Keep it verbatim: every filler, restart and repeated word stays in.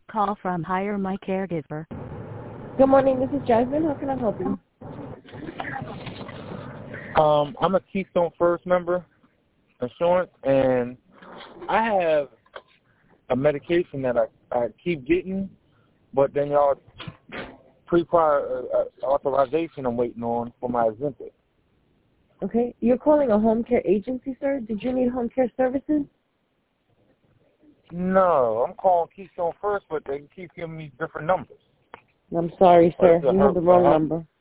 Call from Hire My Caregiver. Good morning, this is Jasmine. How can I help you? Um, I'm a Keystone First member, insurance, and I have a medication that I, I keep getting, but then y'all pre-prior uh, authorization I'm waiting on for my Ozempic. Okay, you're calling a home care agency, sir? Did you need home care services? No, I'm calling Keystone First, but they keep giving me different numbers. I'm sorry, sir. What is it, You have the wrong uh-huh. number.